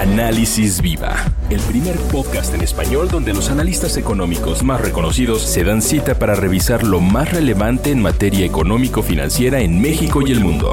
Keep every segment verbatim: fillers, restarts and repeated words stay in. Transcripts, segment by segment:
Análisis Viva, el primer podcast en español donde los analistas económicos más reconocidos se dan cita para revisar lo más relevante en materia económico-financiera en México y el mundo.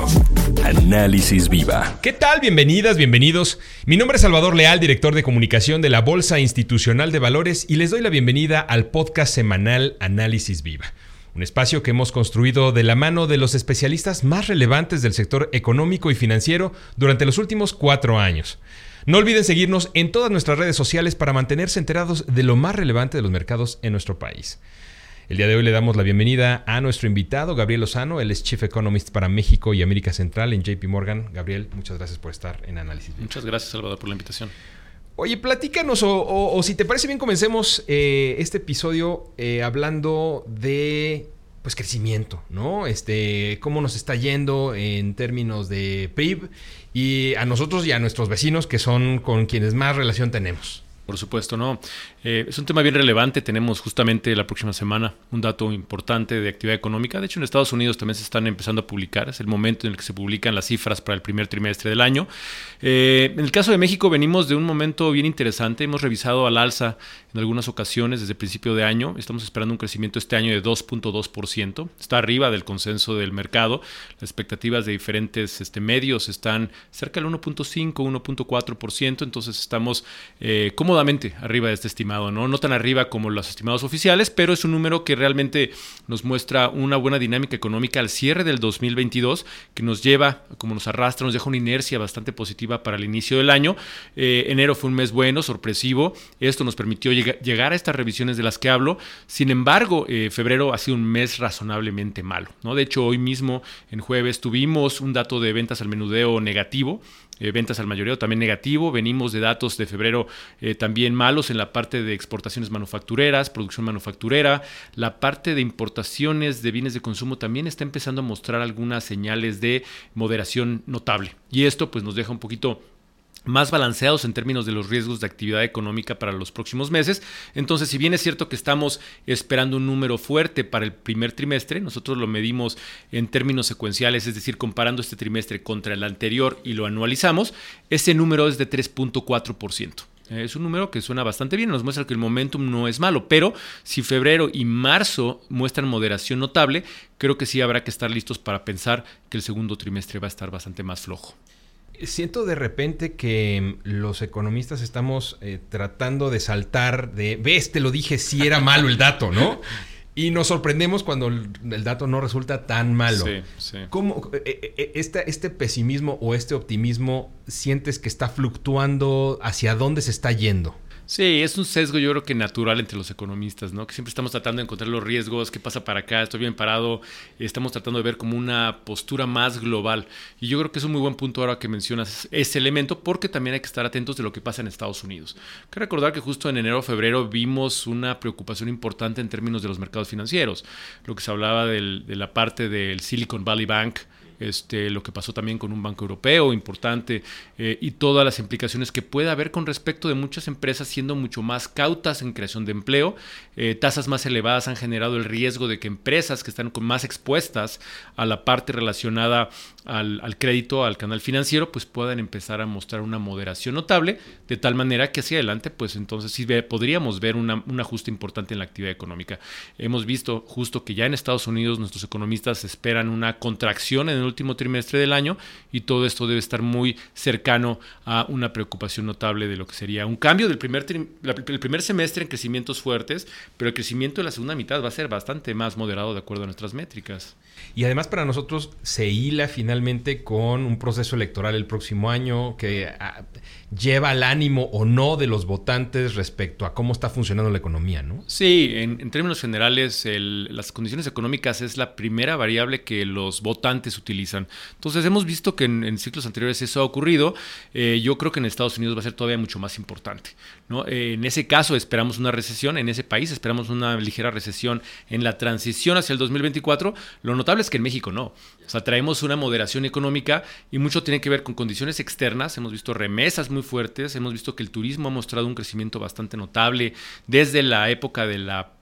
Análisis Viva. ¿Qué tal? Bienvenidas, bienvenidos. Mi nombre es Salvador Leal, director de comunicación de la Bolsa Institucional de Valores, y les doy la bienvenida al podcast semanal Análisis Viva. Un espacio que hemos construido de la mano de los especialistas más relevantes del sector económico y financiero durante los últimos cuatro años. No olviden seguirnos en todas nuestras redes sociales para mantenerse enterados de lo más relevante de los mercados en nuestro país. El día de hoy le damos la bienvenida a nuestro invitado, Gabriel Lozano. Él es Chief Economist para México y América Central en J P Morgan. Gabriel, muchas gracias por estar en Análisis Viva. Muchas gracias, Salvador, por la invitación. Oye, platícanos, o, o, o si te parece bien, comencemos eh, este episodio eh, hablando de pues crecimiento, ¿no? Este, cómo nos está yendo en términos de P I B y a nosotros y a nuestros vecinos, que son con quienes más relación tenemos. Por supuesto, ¿no? Eh, es un tema bien relevante. Tenemos justamente la próxima semana un dato importante de actividad económica. De hecho, en Estados Unidos también se están empezando a publicar. Es el momento en el que se publican las cifras para el primer trimestre del año. Eh, en el caso de México venimos de un momento bien interesante. Hemos revisado al alza en algunas ocasiones desde el principio de año. Estamos esperando un crecimiento este año de dos punto dos por ciento. Está arriba del consenso del mercado. Las expectativas de diferentes este, medios están cerca del uno punto cinco, uno punto cuatro por ciento. Entonces estamos eh, cómodamente arriba de este estimado, ¿no? No tan arriba como los estimados oficiales, pero es un número que realmente nos muestra una buena dinámica económica al cierre del dos mil veintidós, que nos lleva, como nos arrastra, nos deja una inercia bastante positiva para el inicio del año. Eh, enero fue un mes bueno, sorpresivo. Esto nos permitió lleg- llegar a estas revisiones de las que hablo. Sin embargo, eh, febrero ha sido un mes razonablemente malo, ¿no? De hecho, hoy mismo, en jueves, tuvimos un dato de ventas al menudeo negativo. Eh, ventas al mayoreo también negativo. Venimos de datos de febrero eh, también malos en la parte de exportaciones manufactureras, producción manufacturera. La parte de importaciones de bienes de consumo también está empezando a mostrar algunas señales de moderación notable. Y esto pues nos deja un poquito más balanceados en términos de los riesgos de actividad económica para los próximos meses. Entonces, si bien es cierto que estamos esperando un número fuerte para el primer trimestre, nosotros lo medimos en términos secuenciales, es decir, comparando este trimestre contra el anterior y lo anualizamos, ese número es de tres punto cuatro por ciento. Es un número que suena bastante bien, nos muestra que el momentum no es malo, pero si febrero y marzo muestran moderación notable, creo que sí habrá que estar listos para pensar que el segundo trimestre va a estar bastante más flojo. Siento de repente que los economistas estamos eh, tratando de saltar de, ves, te lo dije, sí era malo el dato, ¿no? Y nos sorprendemos cuando el, el dato no resulta tan malo. Sí, sí. ¿Cómo eh, eh, este, este pesimismo o este optimismo sientes que está fluctuando? ¿Hacia dónde se está yendo? Sí, es un sesgo yo creo que natural entre los economistas, ¿no? Que siempre estamos tratando de encontrar los riesgos, qué pasa para acá, estoy bien parado, estamos tratando de ver como una postura más global. Y yo creo que es un muy buen punto ahora que mencionas ese elemento, porque también hay que estar atentos de lo que pasa en Estados Unidos. Hay que recordar que justo en enero o febrero vimos una preocupación importante en términos de los mercados financieros. Lo que se hablaba del, de la parte del Silicon Valley Bank, Este, lo que pasó también con un banco europeo importante eh, y todas las implicaciones que puede haber con respecto de muchas empresas siendo mucho más cautas en creación de empleo. Eh, tasas más elevadas han generado el riesgo de que empresas que están más expuestas a la parte relacionada al, al crédito, al canal financiero, pues puedan empezar a mostrar una moderación notable, de tal manera que hacia adelante, pues entonces sí ve, podríamos ver una, un ajuste importante en la actividad económica. Hemos visto justo que ya en Estados Unidos nuestros economistas esperan una contracción en el último trimestre del año y todo esto debe estar muy cercano a una preocupación notable de lo que sería un cambio del primer, tri- el primer semestre en crecimientos fuertes, pero el crecimiento de la segunda mitad va a ser bastante más moderado de acuerdo a nuestras métricas. Y además para nosotros se hila finalmente con un proceso electoral el próximo año que a, lleva al ánimo o no de los votantes respecto a cómo está funcionando la economía, ¿no? Sí, en, en términos generales, el, las condiciones económicas es la primera variable que los votantes utilizan. Entonces hemos visto que en, en ciclos anteriores eso ha ocurrido. Eh, yo creo que en Estados Unidos va a ser todavía mucho más importante, ¿no? Eh, en ese caso esperamos una recesión, en ese país esperamos una ligera recesión en la transición hacia el dos mil veinticuatro. Lo notable es que en México no. O sea, traemos una moderación económica y mucho tiene que ver con condiciones externas. Hemos visto remesas muy fuertes, hemos visto que el turismo ha mostrado un crecimiento bastante notable desde la época de la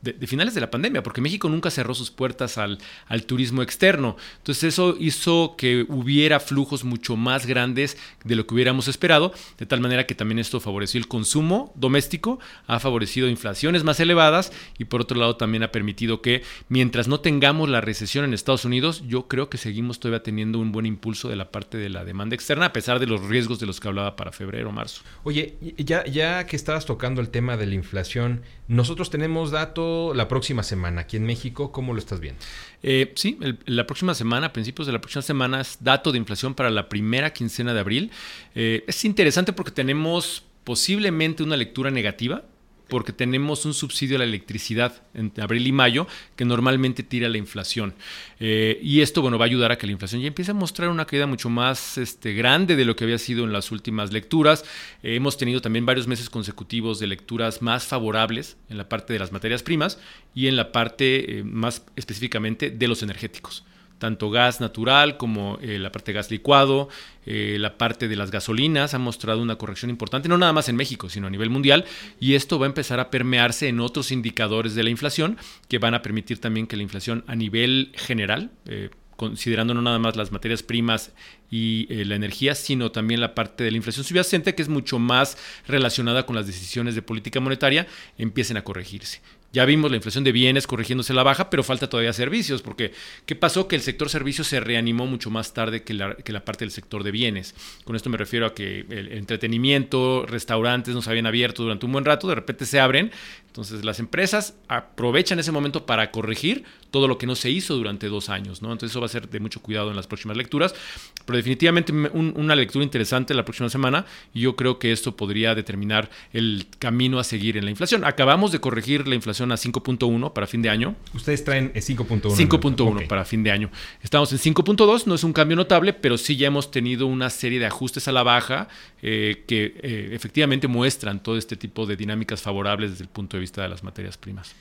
de, de finales de la pandemia, porque México nunca cerró sus puertas al, al turismo externo. Entonces eso hizo que hubiera flujos mucho más grandes de lo que hubiéramos esperado, de tal manera que también esto favoreció el consumo doméstico, ha favorecido inflaciones más elevadas y por otro lado también ha permitido que mientras no tengamos la recesión en Estados Unidos, yo creo que seguimos todavía teniendo un buen impulso de la parte de la demanda externa, a pesar de los riesgos de los que hablaba para febrero o marzo. Oye, ya, ya que estabas tocando el tema de la inflación, nosotros tenemos dato la próxima semana aquí en México. ¿Cómo lo estás viendo? Eh, sí, el, la próxima semana, a principios de la próxima semana, es dato de inflación para la primera quincena de abril. Eh, es interesante porque tenemos posiblemente una lectura negativa, porque tenemos un subsidio a la electricidad en abril y mayo que normalmente tira la inflación. Eh, y esto, bueno, va a ayudar a que la inflación ya empiece a mostrar una caída mucho más este, grande de lo que había sido en las últimas lecturas. Eh, hemos tenido también varios meses consecutivos de lecturas más favorables en la parte de las materias primas y en la parte eh, más específicamente de los energéticos. Tanto gas natural como eh, la parte de gas licuado, eh, la parte de las gasolinas ha mostrado una corrección importante, no nada más en México, sino a nivel mundial, y esto va a empezar a permearse en otros indicadores de la inflación que van a permitir también que la inflación a nivel general, eh, considerando no nada más las materias primas y eh, la energía, sino también la parte de la inflación subyacente, que es mucho más relacionada con las decisiones de política monetaria, empiecen a corregirse. Ya vimos la inflación de bienes corrigiéndose a la baja, pero falta todavía servicios, porque ¿qué pasó? Que el sector servicios se reanimó mucho más tarde que la, que la parte del sector de bienes. Con esto me refiero a que el entretenimiento, restaurantes no se habían abierto durante un buen rato, de repente se abren, entonces las empresas aprovechan ese momento para corregir todo lo que no se hizo durante dos años, ¿no? Entonces eso va a ser de mucho cuidado en las próximas lecturas, pero definitivamente un, una lectura interesante la próxima semana, y yo creo que esto podría determinar el camino a seguir en la inflación. Acabamos de corregir la inflación a cinco punto uno para fin de año. Ustedes traen cinco punto uno. cinco punto uno okay. Para fin de año. Estamos en cinco punto dos, no es un cambio notable, pero sí ya hemos tenido una serie de ajustes a la baja eh, que eh, efectivamente muestran todo este tipo de dinámicas favorables desde el punto de vista de las materias primas.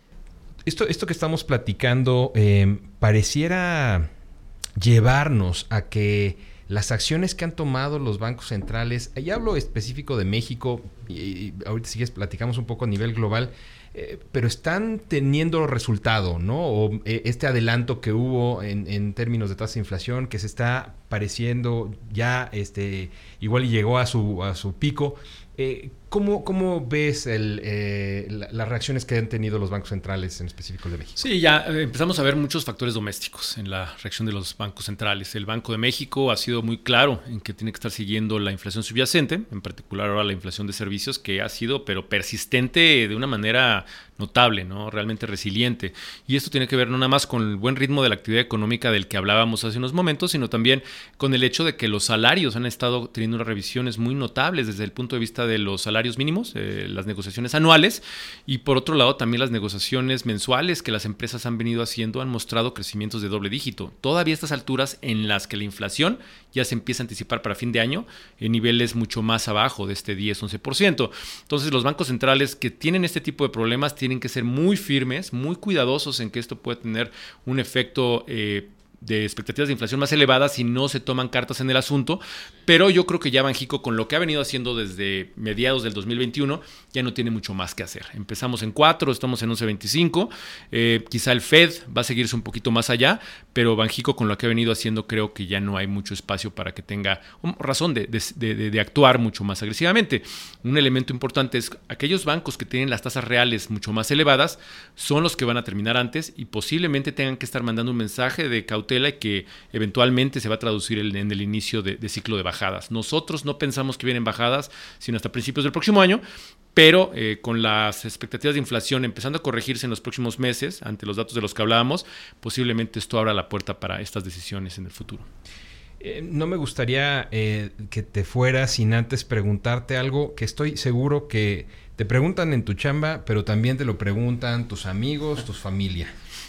Esto, esto que estamos platicando eh, pareciera llevarnos a que las acciones que han tomado los bancos centrales, y hablo específico de México, y, y ahorita sí platicamos un poco a nivel global, eh, pero están teniendo resultado, ¿no? O eh, este adelanto que hubo en, en términos de tasa de inflación, que se está pareciendo ya, este, igual llegó a su, a su pico. Eh, ¿cómo, ¿Cómo ves el, eh, la, las reacciones que han tenido los bancos centrales, en específico de México? Sí, ya eh, empezamos a ver muchos factores domésticos en la reacción de los bancos centrales. El Banco de México ha sido muy claro en que tiene que estar siguiendo la inflación subyacente, en particular ahora la inflación de servicios, que ha sido pero persistente de una manera notable, ¿no? Realmente resiliente. Y esto tiene que ver no nada más con el buen ritmo de la actividad económica del que hablábamos hace unos momentos, sino también con el hecho de que los salarios han estado teniendo unas revisiones muy notables desde el punto de vista de los salarios mínimos, eh, las negociaciones anuales, y por otro lado también las negociaciones mensuales que las empresas han venido haciendo han mostrado crecimientos de doble dígito. Todavía a estas alturas en las que la inflación ya se empieza a anticipar para fin de año en niveles mucho más abajo de este diez a once por ciento. Entonces los bancos centrales que tienen este tipo de problemas tienen que ser muy firmes, muy cuidadosos en que esto puede tener un efecto eh, de expectativas de inflación más elevadas si no se toman cartas en el asunto, pero yo creo que ya Banxico, con lo que ha venido haciendo desde mediados del dos mil veintiuno, ya no tiene mucho más que hacer. Empezamos en cuatro, estamos en once punto veinticinco, eh, quizá el Fed va a seguirse un poquito más allá, pero Banxico, con lo que ha venido haciendo, creo que ya no hay mucho espacio para que tenga razón de, de, de, de actuar mucho más agresivamente. Un elemento importante es aquellos bancos que tienen las tasas reales mucho más elevadas son los que van a terminar antes y posiblemente tengan que estar mandando un mensaje de cautela y que eventualmente se va a traducir en el inicio de, de ciclo de bajadas. Nosotros no pensamos que vienen bajadas sino hasta principios del próximo año, pero eh, con las expectativas de inflación empezando a corregirse en los próximos meses ante los datos de los que hablábamos, posiblemente esto abra la puerta para estas decisiones en el futuro. Eh, no me gustaría eh, que te fueras sin antes preguntarte algo que estoy seguro que te preguntan en tu chamba, pero también te lo preguntan tus amigos, tu familia.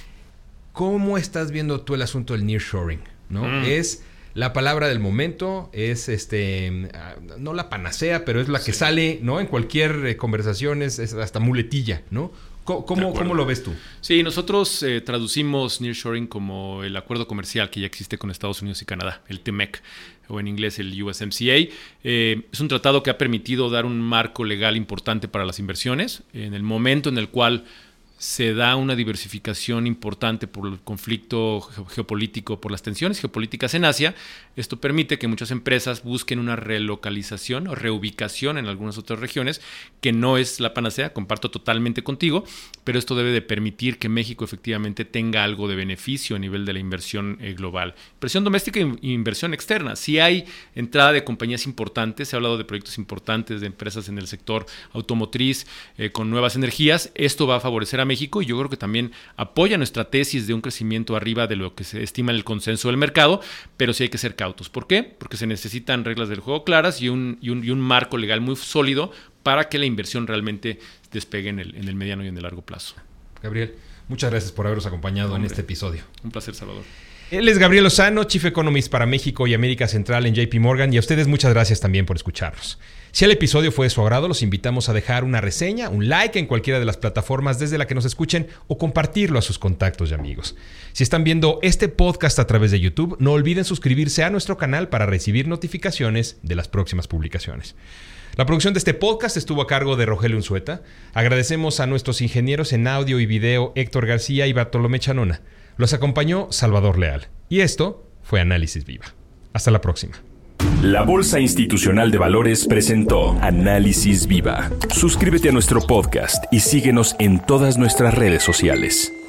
¿Cómo estás viendo tú el asunto del nearshoring? ¿No? Mm. Es la palabra del momento, es este no la panacea, pero es la que sí sale, ¿no? En cualquier conversación es, es hasta muletilla, ¿no? ¿Cómo, cómo, ¿Cómo lo ves tú? Sí, nosotros eh, traducimos nearshoring como el acuerdo comercial que ya existe con Estados Unidos y Canadá, el T M E C, o en inglés el U S M C A. Eh, es un tratado que ha permitido dar un marco legal importante para las inversiones. En el momento en el cual se da una diversificación importante por el conflicto geopolítico, por las tensiones geopolíticas en Asia. Esto permite que muchas empresas busquen una relocalización o reubicación en algunas otras regiones, que no es la panacea, comparto totalmente contigo, pero esto debe de permitir que México efectivamente tenga algo de beneficio a nivel de la inversión eh, global. Inversión doméstica e inversión externa. Si hay entrada de compañías importantes, se ha hablado de proyectos importantes de empresas en el sector automotriz eh, con nuevas energías, esto va a favorecer a México y yo creo que también apoya nuestra tesis de un crecimiento arriba de lo que se estima el consenso del mercado, pero sí hay que ser cautos. ¿Por qué? Porque se necesitan reglas del juego claras y un, y un, y un marco legal muy sólido para que la inversión realmente despegue en el, en el mediano y en el largo plazo. Gabriel, muchas gracias por habernos acompañado Hombre, en este episodio. Un placer, Salvador. Él es Gabriel Lozano, Chief Economist para México y América Central en J P Morgan, y a ustedes muchas gracias también por escucharnos. Si el episodio fue de su agrado, los invitamos a dejar una reseña, un like en cualquiera de las plataformas desde la que nos escuchen o compartirlo a sus contactos y amigos. Si están viendo este podcast a través de YouTube, no olviden suscribirse a nuestro canal para recibir notificaciones de las próximas publicaciones. La producción de este podcast estuvo a cargo de Rogelio Unzueta. Agradecemos a nuestros ingenieros en audio y video Héctor García y Bartolomé Chanona. Los acompañó Salvador Leal. Y esto fue Análisis Viva. Hasta la próxima. La Bolsa Institucional de Valores presentó Análisis Viva. Suscríbete a nuestro podcast y síguenos en todas nuestras redes sociales.